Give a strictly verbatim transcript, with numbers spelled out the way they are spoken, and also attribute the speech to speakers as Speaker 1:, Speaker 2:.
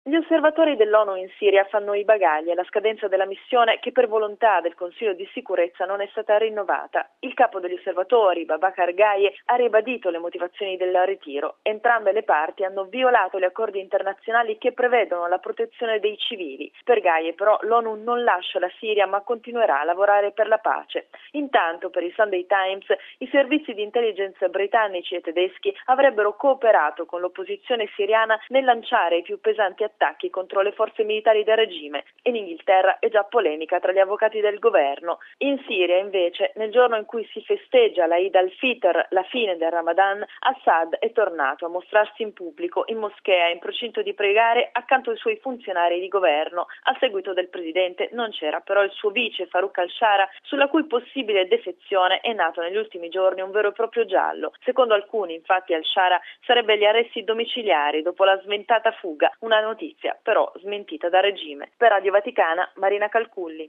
Speaker 1: Gli osservatori dell'ONU in Siria fanno i bagagli alla scadenza della missione che per volontà del Consiglio di sicurezza non è stata rinnovata. Il capo degli osservatori, Babakar Gaye, ha ribadito le motivazioni del ritiro. Entrambe le parti hanno violato gli accordi internazionali che prevedono la protezione dei civili. Per Gaye però l'ONU non lascia la Siria ma continuerà a lavorare per la pace. Intanto per il Sunday Times i servizi di intelligence britannici e tedeschi avrebbero cooperato con l'opposizione siriana nel lanciare i più pesanti attacchi contro le forze militari del regime. In Inghilterra è già polemica tra gli avvocati del governo. In Siria, invece, nel giorno in cui si festeggia l'Eid al-Fitr, la fine del Ramadan, Assad è tornato a mostrarsi in pubblico, in moschea, in procinto di pregare, accanto ai suoi funzionari di governo. A seguito del presidente non c'era però il suo vice, Farouk al-Shara, sulla cui possibile defezione è nato negli ultimi giorni un vero e proprio giallo. Secondo alcuni, infatti, al-Shara sarebbe agli arresti domiciliari dopo la sventata fuga, una notizia però smentita dal regime. Per Radio Vaticana, Marina Calculli.